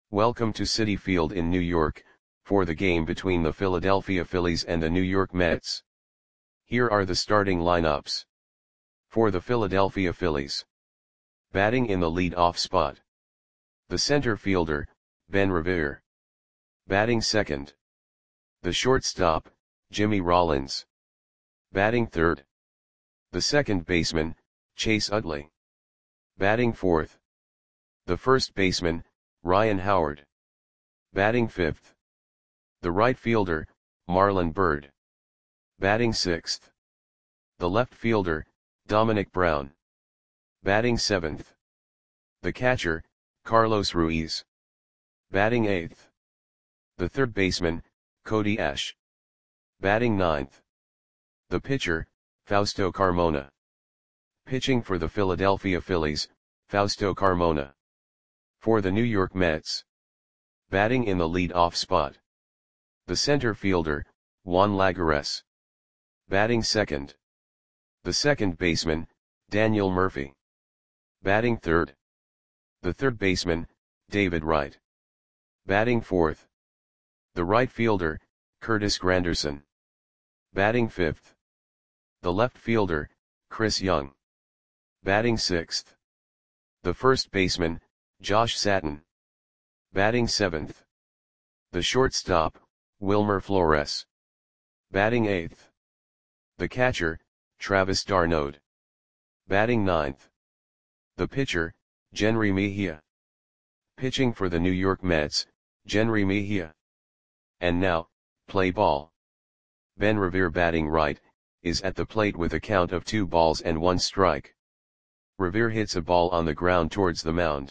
Welcome to Citi Field in New York, for the game between the Philadelphia Phillies and the New York Mets. Here are the starting lineups. For the Philadelphia Phillies. Batting in the lead-off spot. The center fielder, Ben Revere. Batting second. The shortstop, Jimmy Rollins. Batting third. The second baseman, Chase Utley. Batting fourth. The first baseman, Ryan Howard. Batting fifth. The right fielder, Marlon Byrd. Batting sixth. The left fielder, Dominic Brown. Batting seventh. The catcher, Carlos Ruiz. Batting eighth. The third baseman, Cody Ash. Batting ninth. The pitcher, Fausto Carmona. Pitching for the Philadelphia Phillies, Fausto Carmona. For the New York Mets. Batting in the lead-off spot. The center fielder, Juan Lagares. Batting second. The second baseman, Daniel Murphy. Batting third. The third baseman, David Wright. Batting fourth. The right fielder, Curtis Granderson. Batting fifth. The left fielder, Chris Young. Batting sixth. The first baseman, Josh Satin. Batting seventh. The shortstop, Wilmer Flores. Batting eighth. The catcher, Travis d'Arnaud. Batting ninth. The pitcher, Jenrry Mejia. Pitching for the New York Mets, Jenrry Mejia. And now, play ball. Ben Revere batting right, is at the plate with a count of 2 balls and 1 strike. Revere hits a ball on the ground towards the mound.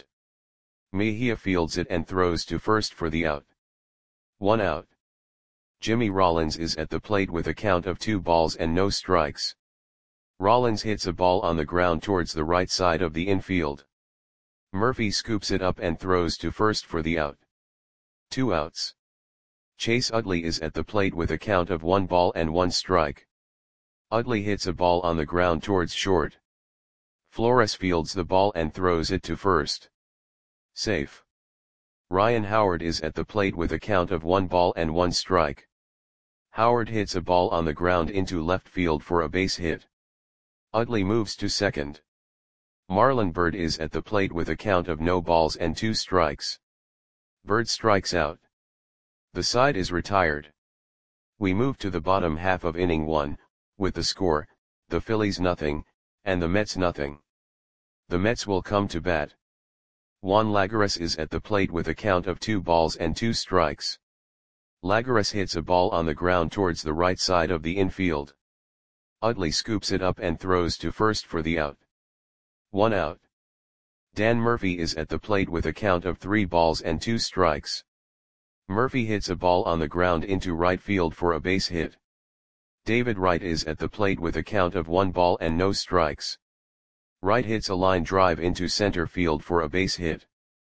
Mejia fields it and throws to first for the out. 1 out. Jimmy Rollins is at the plate with a count of 2 balls and no strikes. Rollins hits a ball on the ground towards the right side of the infield. Murphy scoops it up and throws to first for the out. 2 outs. Chase Utley is at the plate with a count of 1 ball and 1 strike. Utley hits a ball on the ground towards short. Flores fields the ball and throws it to first. Safe. Ryan Howard is at the plate with a count of 1 ball and 1 strike. Howard hits a ball on the ground into left field for a base hit. Utley moves to second. Marlon Byrd is at the plate with a count of no balls and 2 strikes. Byrd strikes out. The side is retired. We move to the bottom half of inning 1, with the score, the Phillies nothing, and the Mets nothing. The Mets will come to bat. Juan Lagares is at the plate with a count of 2 balls and 2 strikes. Lagares hits a ball on the ground towards the right side of the infield. Utley scoops it up and throws to first for the out. 1 out. Dan Murphy is at the plate with a count of 3 balls and 2 strikes. Murphy hits a ball on the ground into right field for a base hit. David Wright is at the plate with a count of 1 ball and no strikes. Wright hits a line drive into center field for a base hit.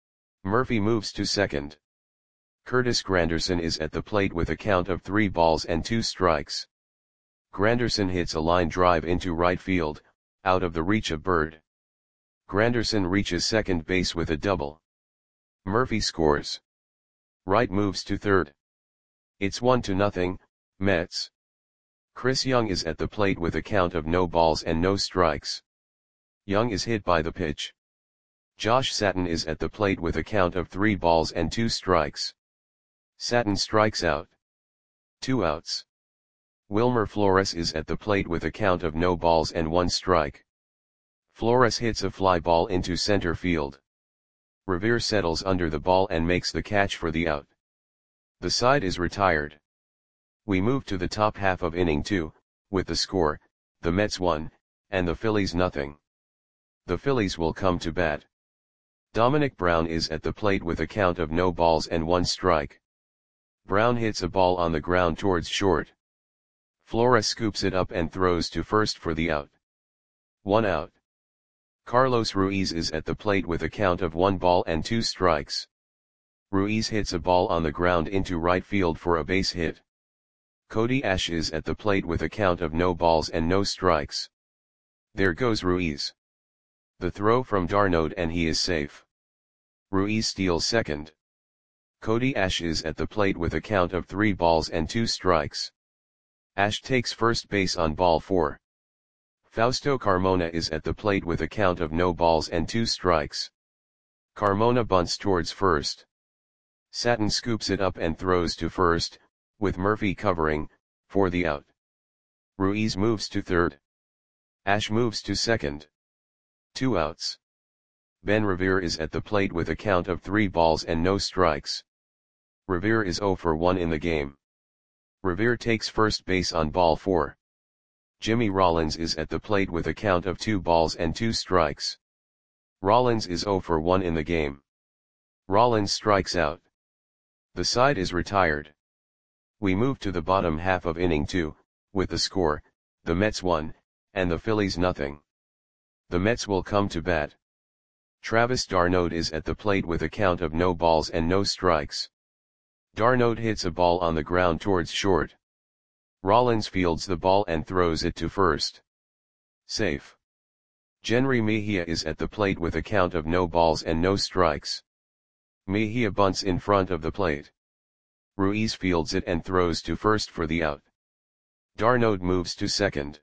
Murphy moves to second. Curtis Granderson is at the plate with a count of 3 balls and 2 strikes. Granderson hits a line drive into right field, out of the reach of Byrd. Granderson reaches second base with a double. Murphy scores. Wright moves to third. It's 1-0, Mets. Chris Young is at the plate with a count of no balls and no strikes. Young is hit by the pitch. Josh Satin is at the plate with a count of 3 balls and 2 strikes. Satin strikes out. 2 outs. Wilmer Flores is at the plate with a count of no balls and 1 strike. Flores hits a fly ball into center field. Revere settles under the ball and makes the catch for the out. The side is retired. We move to the top half of inning 2, with the score, the Mets 1, and the Phillies nothing. The Phillies will come to bat. Dominic Brown is at the plate with a count of no balls and 1 strike. Brown hits a ball on the ground towards short. Flores scoops it up and throws to first for the out. 1 out. Carlos Ruiz is at the plate with a count of 1 ball and 2 strikes. Ruiz hits a ball on the ground into right field for a base hit. Cody Ash is at the plate with a count of no balls and no strikes. There goes Ruiz. The throw from d'Arnaud and he is safe. Ruiz steals second. Cody Ash is at the plate with a count of 3 balls and 2 strikes. Ash takes first base on ball 4. Fausto Carmona is at the plate with a count of no balls and 2 strikes. Carmona bunts towards first. Satin scoops it up and throws to first, with Murphy covering, for the out. Ruiz moves to third. Ash moves to second. 2 outs. Ben Revere is at the plate with a count of 3 balls and no strikes. Revere is 0 for 1 in the game. Revere takes first base on ball 4. Jimmy Rollins is at the plate with a count of 2 balls and 2 strikes. Rollins is 0 for 1 in the game. Rollins strikes out. The side is retired. We move to the bottom half of inning 2, with the score, the Mets 1, and the Phillies nothing. The Mets will come to bat. Travis d'Arnaud is at the plate with a count of no balls and no strikes. d'Arnaud hits a ball on the ground towards short. Rollins fields the ball and throws it to first. Safe. Jenry Mejia is at the plate with a count of no balls and no strikes. Mejia bunts in front of the plate. Ruiz fields it and throws to first for the out. d'Arnaud moves to second.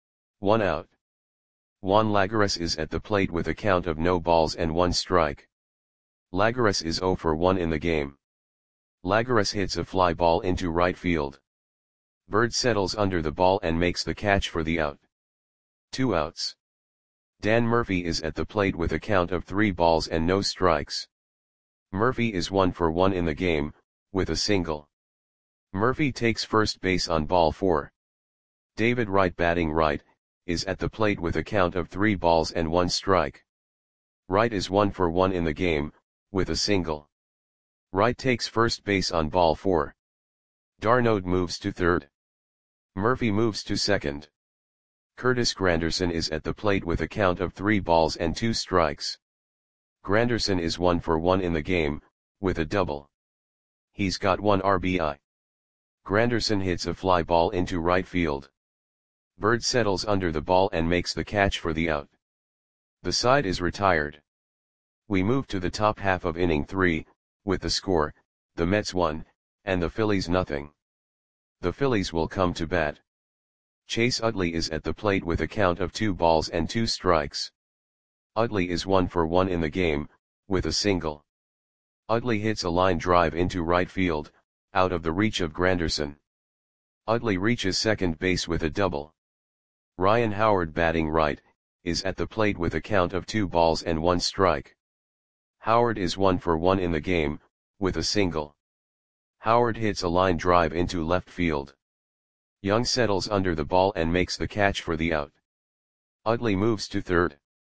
1 out. Juan Lagares is at the plate with a count of no balls and 1 strike. Lagares is 0 for 1 in the game. Lagares hits a fly ball into right field. Bird settles under the ball and makes the catch for the out. 2 outs. Dan Murphy is at the plate with a count of 3 balls and no strikes. Murphy is 1 for 1 in the game, with a single. Murphy takes first base on ball 4. David Wright, batting right, is at the plate with a count of 3 balls and 1 strike. Wright is 1 for 1 in the game, with a single. Wright takes first base on ball 4. d'Arnaud moves to third. Murphy moves to second. Curtis Granderson is at the plate with a count of 3 balls and 2 strikes. Granderson is 1 for 1 in the game, with a double. He's got 1 RBI. Granderson hits a fly ball into right field. Bird settles under the ball and makes the catch for the out. The side is retired. We move to the top half of inning 3, with the score, the Mets 1, and the Phillies nothing. The Phillies will come to bat. Chase Utley is at the plate with a count of 2 balls and 2 strikes. Utley is 1 for 1 in the game, with a single. Utley hits a line drive into right field, out of the reach of Granderson. Utley reaches second base with a double. Ryan Howard, batting right, is at the plate with a count of 2 balls and 1 strike. Howard is 1 for 1 in the game, with a single. Howard hits a line drive into left field. Young settles under the ball and makes the catch for the out. Utley moves to third.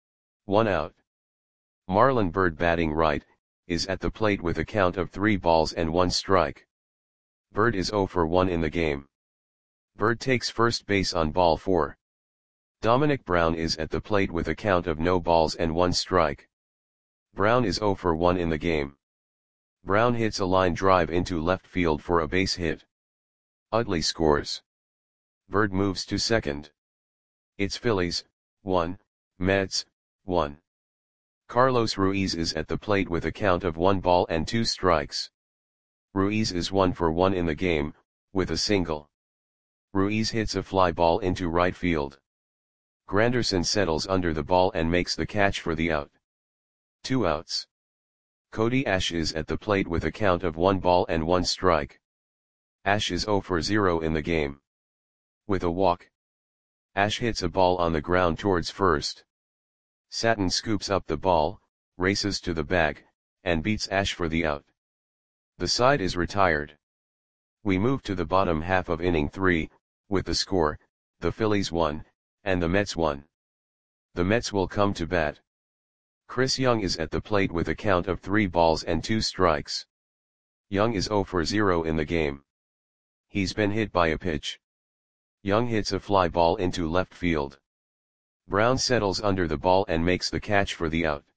1 out. Marlon Byrd, batting right, is at the plate with a count of 3 balls and 1 strike. Byrd is 0 for 1 in the game. Byrd takes first base on ball 4. Dominic Brown is at the plate with a count of no balls and 1 strike. Brown is 0 for 1 in the game. Brown hits a line drive into left field for a base hit. Utley scores. Byrd moves to second. It's Phillies, 1, Mets, 1. Carlos Ruiz is at the plate with a count of 1 ball and 2 strikes. Ruiz is 1 for 1 in the game, with a single. Ruiz hits a fly ball into right field. Granderson settles under the ball and makes the catch for the out. 2 outs. Cody Ash is at the plate with a count of 1 ball and 1 strike. Ash is 0 for 0 in the game. With a walk. Ash hits a ball on the ground towards first. Satin scoops up the ball, races to the bag, and beats Ash for the out. The side is retired. We move to the bottom half of inning 3, with the score, the Phillies 1, and the Mets 1. The Mets will come to bat. Chris Young is at the plate with a count of 3 balls and 2 strikes. Young is 0 for 0 in the game. He's been hit by a pitch. Young hits a fly ball into left field. Brown settles under the ball and makes the catch for the out.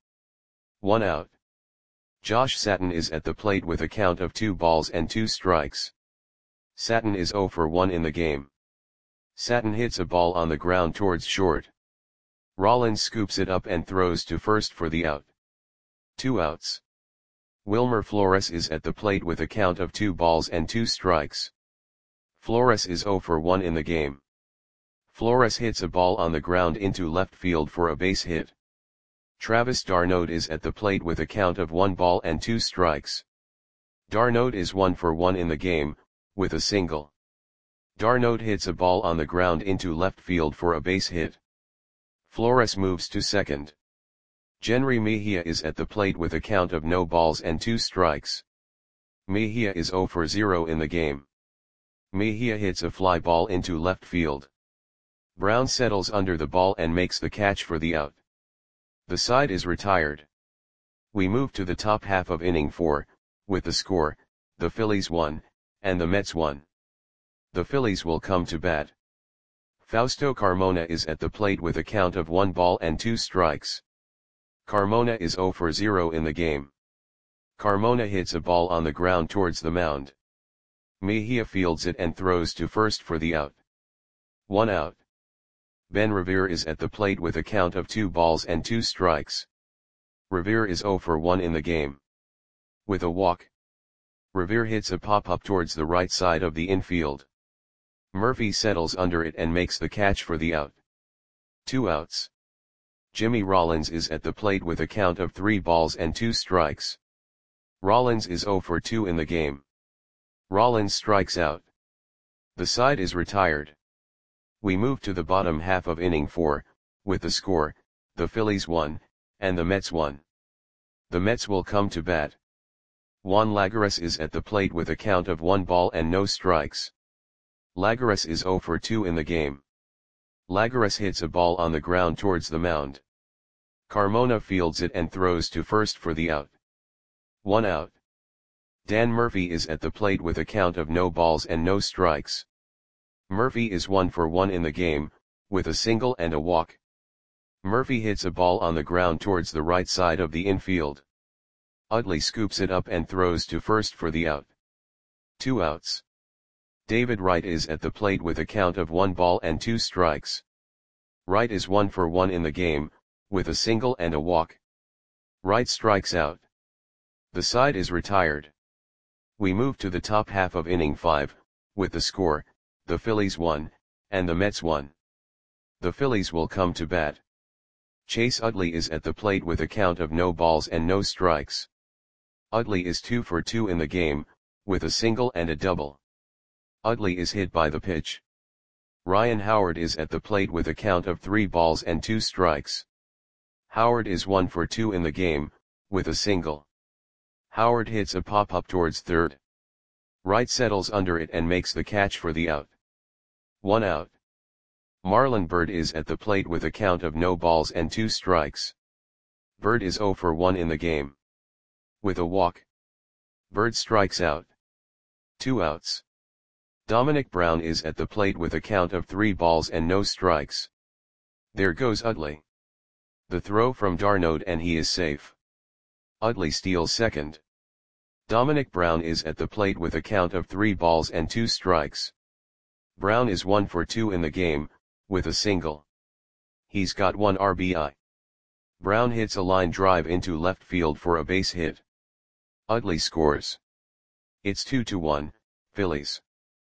1 out. Josh Satin is at the plate with a count of 2 balls and 2 strikes. Satin is 0 for 1 in the game. Satin hits a ball on the ground towards short. Rollins scoops it up and throws to first for the out. 2 outs. Wilmer Flores is at the plate with a count of 2 balls and 2 strikes. Flores is 0 for 1 in the game. Flores hits a ball on the ground into left field for a base hit. Travis d'Arnaud is at the plate with a count of 1 ball and 2 strikes. d'Arnaud is 1 for 1 in the game, with a single. d'Arnaud hits a ball on the ground into left field for a base hit. Flores moves to second. Jenry Mejia is at the plate with a count of no balls and 2 strikes. Mejia is 0 for 0 in the game. Mejia hits a fly ball into left field. Brown settles under the ball and makes the catch for the out. The side is retired. We move to the top half of inning 4, with the score, the Phillies 1, and the Mets 1. The Phillies will come to bat. Fausto Carmona is at the plate with a count of 1 ball and 2 strikes. Carmona is 0 for 0 in the game. Carmona hits a ball on the ground towards the mound. Mejia fields it and throws to first for the out. 1 out. Ben Revere is at the plate with a count of 2 balls and 2 strikes. Revere is 0 for 1 in the game. With a walk, Revere hits a pop-up towards the right side of the infield. Murphy settles under it and makes the catch for the out. 2 outs. Jimmy Rollins is at the plate with a count of 3 balls and 2 strikes. Rollins is 0 for 2 in the game. Rollins strikes out. The side is retired. We move to the bottom half of inning 4, with the score, the Phillies 1, and the Mets 1. The Mets will come to bat. Juan Lagares is at the plate with a count of 1 ball and no strikes. Lagares is 0 for 2 in the game. Lagares hits a ball on the ground towards the mound. Carmona fields it and throws to first for the out. 1 out. Dan Murphy is at the plate with a count of no balls and no strikes. Murphy is 1 for 1 in the game, with a single and a walk. Murphy hits a ball on the ground towards the right side of the infield. Utley scoops it up and throws to first for the out. 2 outs. David Wright is at the plate with a count of 1 ball and 2 strikes. Wright is 1 for 1 in the game, with a single and a walk. Wright strikes out. The side is retired. We move to the top half of inning 5, with the score, the Phillies 1, and the Mets 1. The Phillies will come to bat. Chase Utley is at the plate with a count of no balls and no strikes. Utley is 2 for 2 in the game, with a single and a double. Utley is hit by the pitch. Ryan Howard is at the plate with a count of 3 balls and 2 strikes. Howard is 1 for 2 in the game, with a single. Howard hits a pop-up towards third. Wright settles under it and makes the catch for the out. 1 out. Marlon Byrd is at the plate with a count of no balls and 2 strikes. Byrd is 0 for 1 in the game. With a walk, Byrd strikes out. 2 outs. Dominic Brown is at the plate with a count of 3 balls and no strikes. There goes Utley. The throw from d'Arnaud and he is safe. Utley steals second. Dominic Brown is at the plate with a count of 3 balls and 2 strikes. Brown is 1 for 2 in the game, with a single. He's got 1 RBI. Brown hits a line drive into left field for a base hit. Utley scores. It's 2-1, Phillies.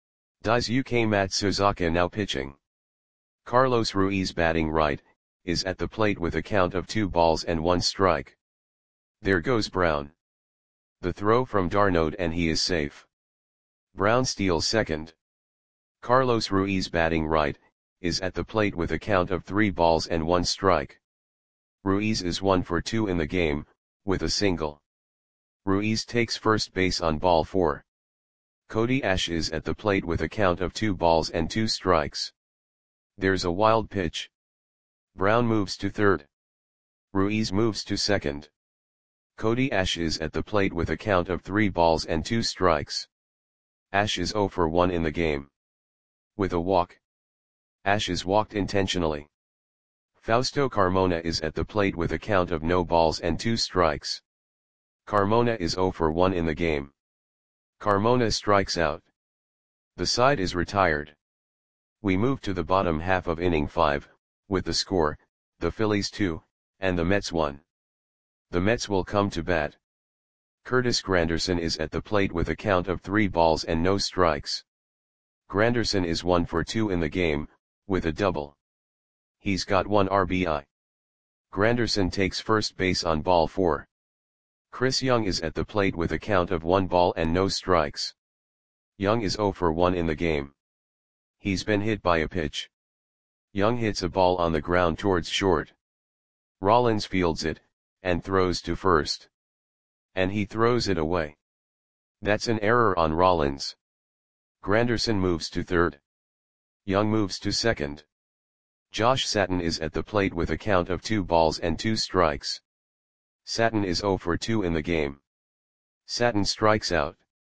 Daisuke Matsuzaka now pitching. Carlos Ruiz batting right, is at the plate with a count of 2 balls and 1 strike. There goes Brown. The throw from d'Arnaud and he is safe. Brown steals second. Carlos Ruiz batting right, is at the plate with a count of 3 balls and 1 strike. Ruiz is 1 for 2 in the game, with a single. Ruiz takes first base on ball 4. Cody Ash is at the plate with a count of 2 balls and 2 strikes. There's a wild pitch. Brown moves to third. Ruiz moves to second. Cody Ash is at the plate with a count of 3 balls and 2 strikes. Ash is 0 for 1 in the game. With a walk, Ash is walked intentionally. Fausto Carmona is at the plate with a count of no balls and 2 strikes. Carmona is 0 for 1 in the game. Carmona strikes out. The side is retired. We move to the bottom half of inning 5, with the score, the Phillies 2, and the Mets 1. The Mets will come to bat. Curtis Granderson is at the plate with a count of 3 balls and no strikes. Granderson is 1 for 2 in the game, with a double. He's got 1 RBI. Granderson takes first base on ball 4. Chris Young is at the plate with a count of 1 ball and no strikes. Young is 0 for 1 in the game. He's been hit by a pitch. Young hits a ball on the ground towards short. Rollins fields it, and throws to first. And he throws it away. That's an error on Rollins. Granderson moves to third. Young moves to second. Josh Satin is at the plate with a count of 2 balls and 2 strikes. Satin is 0 for 2 in the game. Satin strikes out.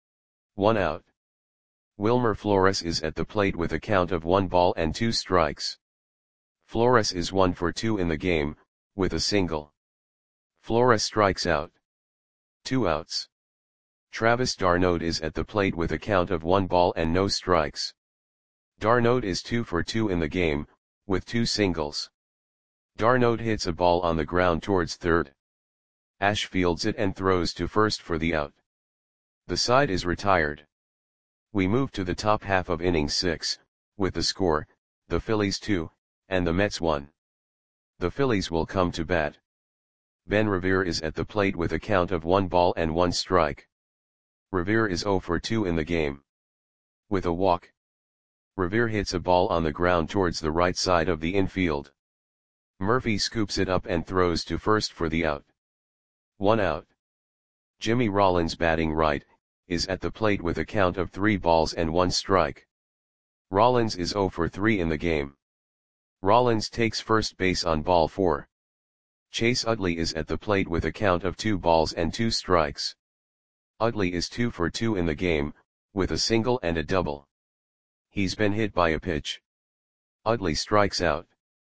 1 out. Wilmer Flores is at the plate with a count of 1 ball and 2 strikes. Flores is 1 for 2 in the game, with a single. Flores strikes out. 2 outs. Travis d'Arnaud is at the plate with a count of 1 ball and no strikes. d'Arnaud is 2 for 2 in the game, with 2 singles. d'Arnaud hits a ball on the ground towards third. Ash fields it and throws to first for the out. The side is retired. We move to the top half of inning 6, with the score, the Phillies 2, and the Mets 1. The Phillies will come to bat. Ben Revere is at the plate with a count of 1 ball and 1 strike. Revere is 0 for 2 in the game. With a walk. Revere hits a ball on the ground towards the right side of the infield. Murphy scoops it up and throws to first for the out. 1 out. Jimmy Rollins, batting right, is at the plate with a count of 3 balls and 1 strike. Rollins is 0 for 3 in the game. Rollins takes first base on ball 4. Chase Utley is at the plate with a count of 2 balls and 2 strikes. Utley is 2 for 2 in the game, with a single and a double. He's been hit by a pitch. Utley strikes out.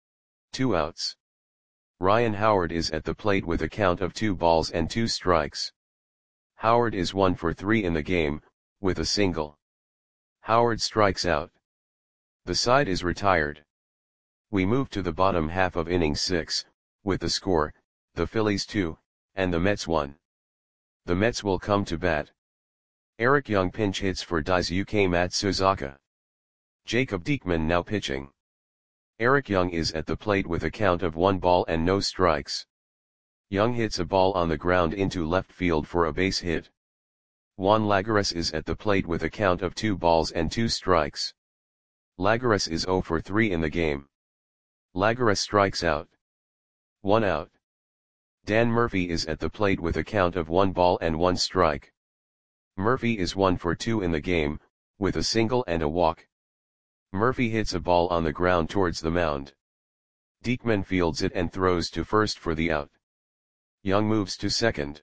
2 outs. Ryan Howard is at the plate with a count of 2 balls and 2 strikes. Howard is 1 for 3 in the game, with a single. Howard strikes out. The side is retired. We move to the bottom half of inning 6, with the score, the Phillies 2, and the Mets 1. The Mets will come to bat. Eric Young pinch hits for Daisuke Matsuzaka. Jacob Diekman now pitching. Eric Young is at the plate with a count of 1 ball and no strikes. Young hits a ball on the ground into left field for a base hit. Juan Lagares is at the plate with a count of 2 balls and 2 strikes. Lagares is 0 for 3 in the game. Lagares strikes out. 1 out. Dan Murphy is at the plate with a count of 1 ball and 1 strike. Murphy is 1 for 2 in the game, with a single and a walk. Murphy hits a ball on the ground towards the mound. Diekman fields it and throws to first for the out. Young moves to second.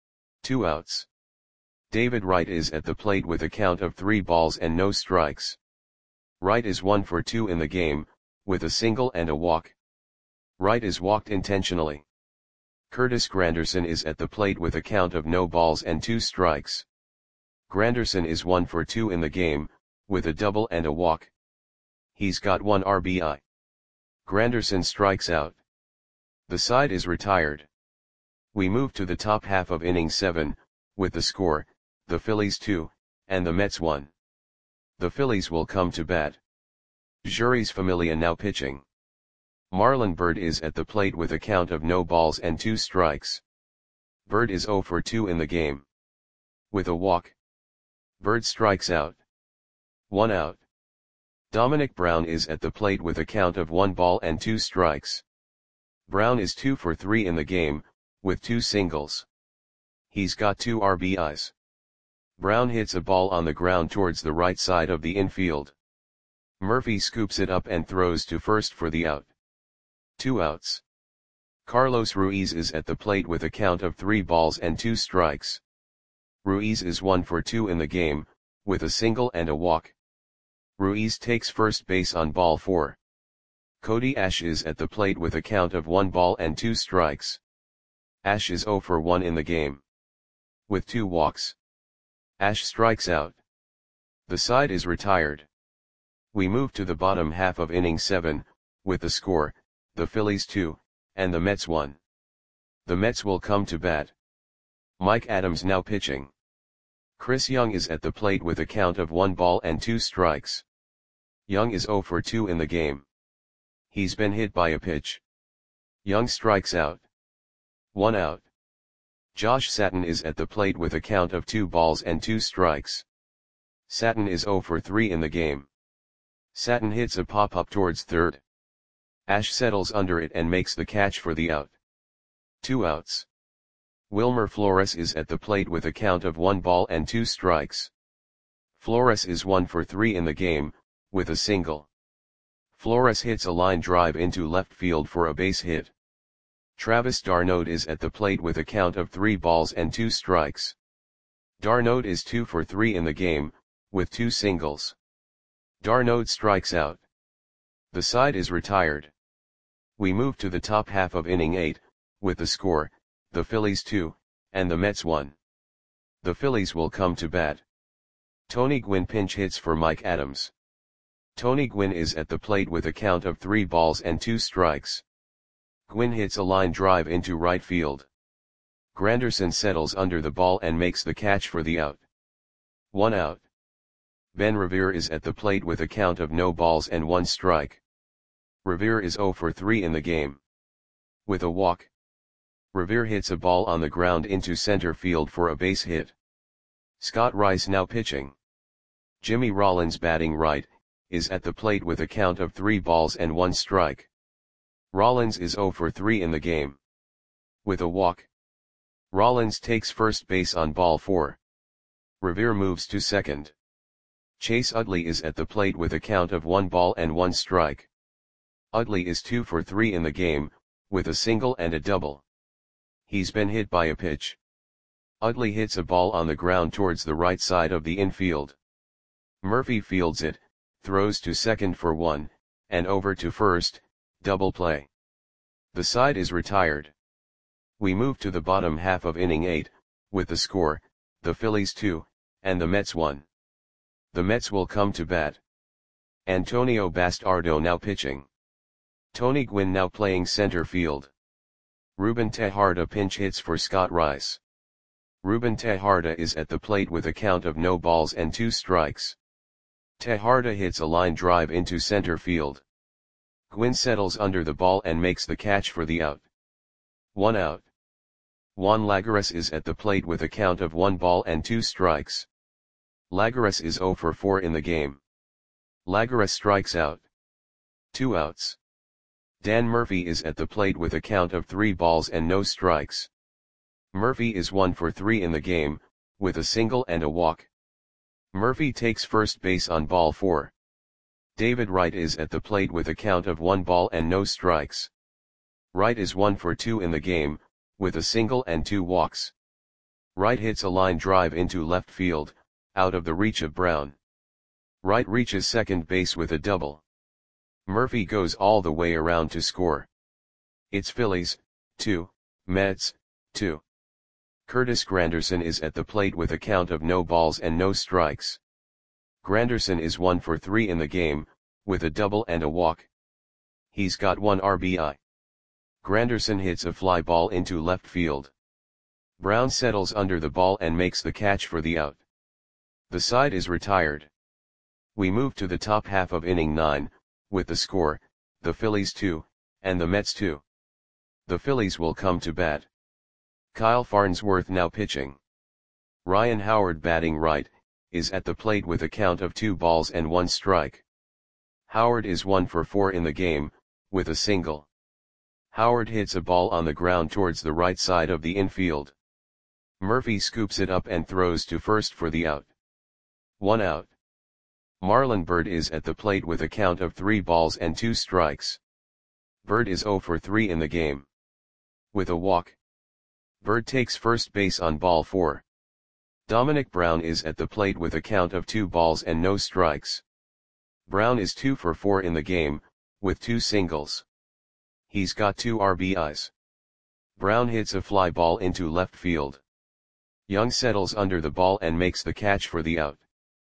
2 outs. David Wright is at the plate with a count of 3 balls and no strikes. Wright is 1 for 2 in the game, with a single and a walk. Wright is walked intentionally. Curtis Granderson is at the plate with a count of no balls and 2 strikes. Granderson is 1 for 2 in the game, with a double and a walk. He's got 1 RBI. Granderson strikes out. The side is retired. We move to the top half of inning 7, with the score, the Phillies 2, and the Mets 1. The Phillies will come to bat. Jeurys Familia now pitching. Marlon Byrd is at the plate with a count of no balls and 2 strikes. Byrd is 0 for 2 in the game. With a walk. Byrd strikes out. 1 out. Dominic Brown is at the plate with a count of 1 ball and 2 strikes. Brown is 2 for 3 in the game, with 2 singles. He's got 2 RBIs. Brown hits a ball on the ground towards the right side of the infield. Murphy scoops it up and throws to first for the out. 2 outs. Carlos Ruiz is at the plate with a count of 3 balls and 2 strikes. Ruiz is 1 for 2 in the game, with a single and a walk. Ruiz takes first base on ball 4. Cody Ash is at the plate with a count of 1 ball and 2 strikes. Ash is 0 for 1 in the game. With 2 walks. Ash strikes out. The side is retired. We move to the bottom half of inning 7, with the score, the Phillies 2, and the Mets 1. The Mets will come to bat. Mike Adams now pitching. Chris Young is at the plate with a count of 1 ball and 2 strikes. Young is 0 for 2 in the game. He's been hit by a pitch. Young strikes out. 1 out. Josh Satin is at the plate with a count of 2 balls and 2 strikes. Satin is 0 for 3 in the game. Satin hits a pop-up towards third. Ash settles under it and makes the catch for the out. 2 outs. Wilmer Flores is at the plate with a count of 1 ball and 2 strikes. Flores is 1 for 3 in the game, with a single. Flores hits a line drive into left field for a base hit. Travis d'Arnaud is at the plate with a count of 3 balls and 2 strikes. d'Arnaud is 2 for 3 in the game, with 2 singles. d'Arnaud strikes out. The side is retired. We move to the top half of inning 8, with the score, the Phillies 2, and the Mets 1. The Phillies will come to bat. Tony Gwynn pinch hits for Mike Adams. Tony Gwynn is at the plate with a count of 3 balls and 2 strikes. Gwynn hits a line drive into right field. Granderson settles under the ball and makes the catch for the out. 1 out. Ben Revere is at the plate with a count of no balls and 1 strike. Revere is 0 for 3 in the game. With a walk. Revere hits a ball on the ground into center field for a base hit. Scott Rice now pitching. Jimmy Rollins batting right, is at the plate with a count of 3 balls and 1 strike. Rollins is 0 for 3 in the game. With a walk. Rollins takes first base on ball 4. Revere moves to second. Chase Utley is at the plate with a count of 1 ball and 1 strike. Utley is 2 for 3 in the game, with a single and a double. He's been hit by a pitch. Utley hits a ball on the ground towards the right side of the infield. Murphy fields it, throws to second for 1, and over to first, double play. The side is retired. We move to the bottom half of inning 8, with the score, the Phillies 2, and the Mets 1. The Mets will come to bat. Antonio Bastardo now pitching. Tony Gwynn now playing center field. Ruben Tejada pinch hits for Scott Rice. Ruben Tejada is at the plate with a count of no balls and 2 strikes. Tejada hits a line drive into center field. Gwynn settles under the ball and makes the catch for the out. 1 out. Juan Lagares is at the plate with a count of 1 ball and 2 strikes. Lagares is 0 for 4 in the game. Lagares strikes out. 2 outs. Dan Murphy is at the plate with a count of 3 balls and no strikes. Murphy is 1 for 3 in the game, with a single and a walk. Murphy takes first base on ball 4. David Wright is at the plate with a count of 1 ball and no strikes. Wright is 1 for 2 in the game, with a single and 2 walks. Wright hits a line drive into left field, out of the reach of Brown. Wright reaches second base with a double. Murphy goes all the way around to score. It's Phillies, 2, Mets, 2. Curtis Granderson is at the plate with a count of no balls and no strikes. Granderson is 1 for 3 in the game, with a double and a walk. He's got 1 RBI. Granderson hits a fly ball into left field. Brown settles under the ball and makes the catch for the out. The side is retired. We move to the top half of inning 9, with the score, the Phillies 2, and the Mets 2. The Phillies will come to bat. Kyle Farnsworth now pitching. Ryan Howard batting right, is at the plate with a count of 2 balls and 1 strike. Howard is 1 for 4 in the game, with a single. Howard hits a ball on the ground towards the right side of the infield. Murphy scoops it up and throws to first for the out. 1 out. Marlon Byrd is at the plate with a count of 3 balls and 2 strikes. Byrd is 0 for 3 in the game. With a walk. Byrd takes first base on ball 4. Dominic Brown is at the plate with a count of 2 balls and no strikes. Brown is 2 for 4 in the game, with 2 singles. He's got 2 RBIs. Brown hits a fly ball into left field. Young settles under the ball and makes the catch for the out.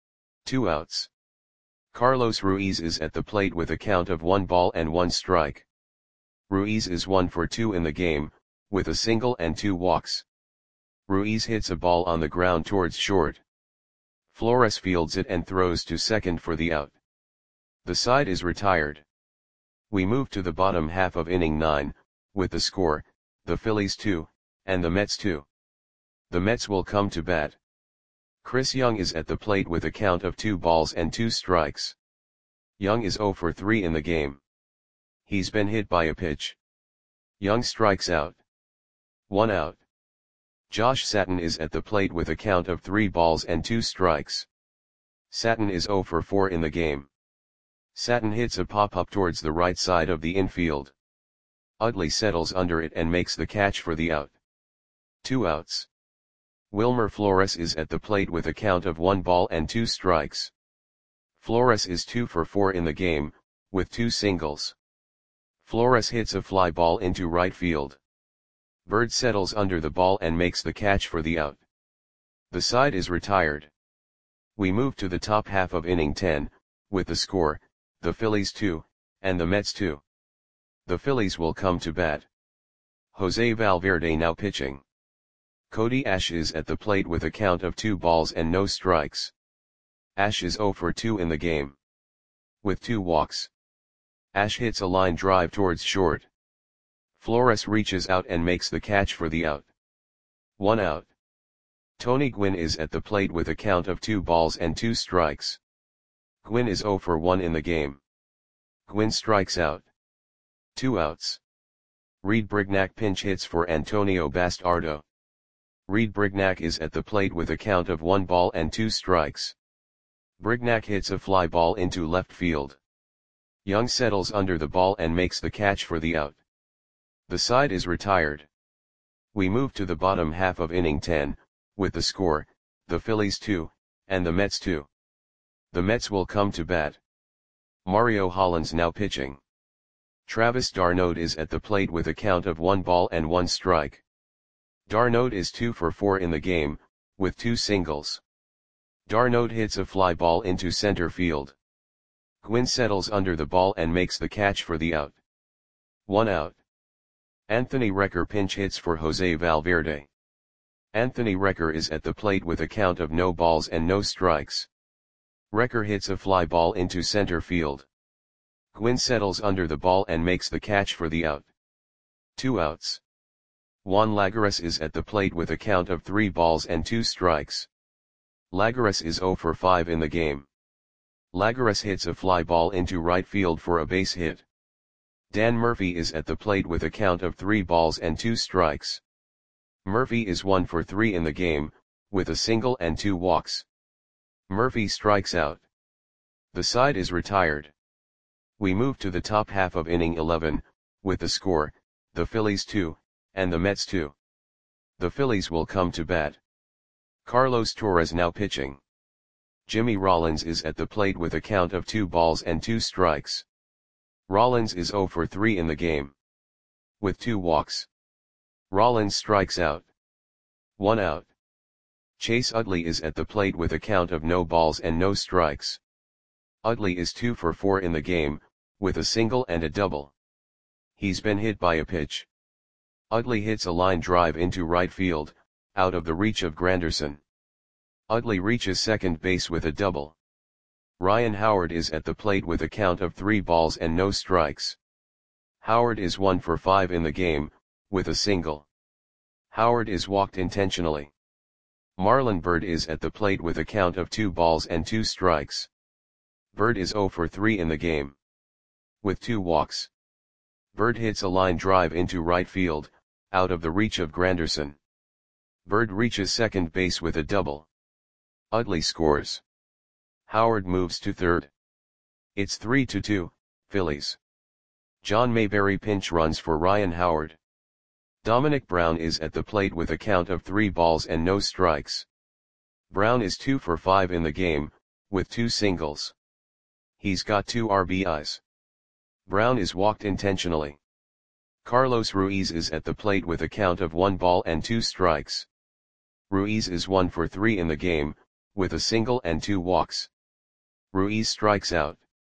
2 outs. Carlos Ruiz is at the plate with a count of 1 ball and 1 strike. Ruiz is 1 for 2 in the game, with a single and 2 walks. Ruiz hits a ball on the ground towards short. Flores fields it and throws to second for the out. The side is retired. We move to the bottom half of inning 9, with the score, the Phillies 2, and the Mets 2. The Mets will come to bat. Chris Young is at the plate with a count of 2 balls and 2 strikes. Young is 0 for 3 in the game. He's been hit by a pitch. Young strikes out. 1 out. Josh Satin is at the plate with a count of 3 balls and 2 strikes. Satin is 0 for 4 in the game. Satin hits a pop-up towards the right side of the infield. Utley settles under it and makes the catch for the out. 2 outs. Wilmer Flores is at the plate with a count of 1 ball and 2 strikes. Flores is 2 for 4 in the game, with 2 singles. Flores hits a fly ball into right field. Bird settles under the ball and makes the catch for the out. The side is retired. We move to the top half of inning 10, with the score, the Phillies 2, and the Mets 2. The Phillies will come to bat. Jose Valverde now pitching. Cody Ash is at the plate with a count of 2 balls and no strikes. Ash is 0 for 2 in the game. With 2 walks. Ash hits a line drive towards short. Flores reaches out and makes the catch for the out. 1 out. Tony Gwynn is at the plate with a count of 2 balls and 2 strikes. Gwynn is 0 for 1 in the game. Gwynn strikes out. 2 outs. Reed Brignac pinch hits for Antonio Bastardo. Reed Brignac is at the plate with a count of 1 ball and 2 strikes. Brignac hits a fly ball into left field. Young settles under the ball and makes the catch for the out. The side is retired. We move to the bottom half of inning 10, with the score, the Phillies 2, and the Mets 2. The Mets will come to bat. Mario Hollins now pitching. Travis d'Arnaud is at the plate with a count of 1 ball and 1 strike. d'Arnaud is 2 for 4 in the game, with 2 singles. d'Arnaud hits a fly ball into center field. Gwynn settles under the ball and makes the catch for the out. 1 out. Anthony Recker pinch hits for Jose Valverde. Anthony Recker is at the plate with a count of no balls and no strikes. Recker hits a fly ball into center field. Gwynn settles under the ball and makes the catch for the out. 2 outs. Juan Lagares is at the plate with a count of 3 balls and 2 strikes. Lagares is 0 for 5 in the game. Lagares hits a fly ball into right field for a base hit. Dan Murphy is at the plate with a count of 3 balls and 2 strikes. Murphy is 1 for 3 in the game, with a single and 2 walks. Murphy strikes out. The side is retired. We move to the top half of inning 11, with the score, the Phillies 2, and the Mets 2. The Phillies will come to bat. Carlos Torres now pitching. Jimmy Rollins is at the plate with a count of 2 balls and 2 strikes. Rollins is 0 for 3 in the game. With 2 walks. Rollins strikes out. 1 out. Chase Utley is at the plate with a count of no balls and no strikes. Utley is 2 for 4 in the game, with a single and a double. He's been hit by a pitch. Utley hits a line drive into right field, out of the reach of Granderson. Utley reaches second base with a double. Ryan Howard is at the plate with a count of 3 balls and no strikes. Howard is 1 for 5 in the game, with a single. Howard is walked intentionally. Marlon Byrd is at the plate with a count of 2 balls and 2 strikes. Byrd is 0 for 3 in the game. With 2 walks. Byrd hits a line drive into right field, out of the reach of Granderson. Byrd reaches second base with a double. Utley scores. Howard moves to third. It's 3-2, Phillies. John Mayberry pinch runs for Ryan Howard. Dominic Brown is at the plate with a count of 3 balls and no strikes. Brown is 2 for 5 in the game, with 2 singles. He's got 2 RBIs. Brown is walked intentionally. Carlos Ruiz is at the plate with a count of 1 ball and 2 strikes. Ruiz is 1 for 3 in the game, with a single and 2 walks. Ruiz strikes out.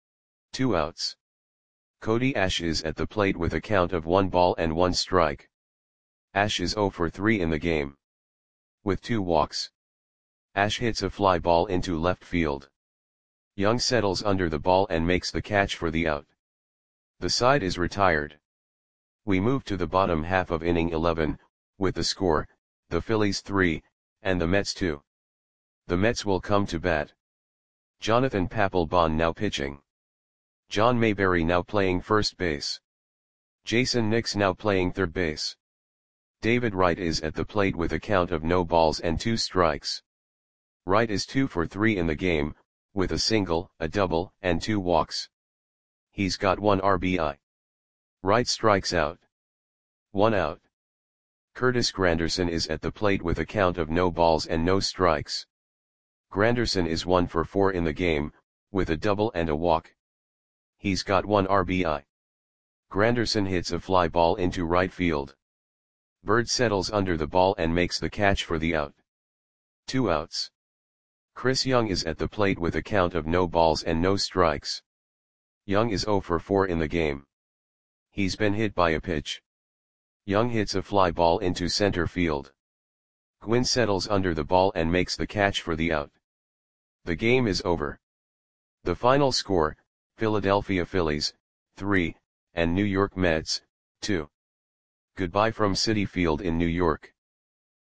2 outs. Cody Ash is at the plate with a count of 1 ball and 1 strike. Ash is 0 for 3 in the game. with 2 walks. Ash hits a fly ball into left field. Young settles under the ball and makes the catch for the out. The side is retired. We move to the bottom half of inning 11, with the score, the Phillies 3, and the Mets 2. The Mets will come to bat. Jonathan Papelbon now pitching. John Mayberry now playing first base. Jason Nix now playing third base. David Wright is at the plate with a count of no balls and 2 strikes. Wright is 2 for 3 in the game, with a single, a double, and 2 walks. He's got 1 RBI. Wright strikes out. 1 out. Curtis Granderson is at the plate with a count of no balls and no strikes. Granderson is 1 for 4 in the game, with a double and a walk. He's got 1 RBI. Granderson hits a fly ball into right field. Bird settles under the ball and makes the catch for the out. 2 outs. Chris Young is at the plate with a count of no balls and no strikes. Young is 0 for 4 in the game. He's been hit by a pitch. Young hits a fly ball into center field. Gwynn settles under the ball and makes the catch for the out. The game is over. The final score, Philadelphia Phillies, 3, and New York Mets, 2. Goodbye from Citi Field in New York.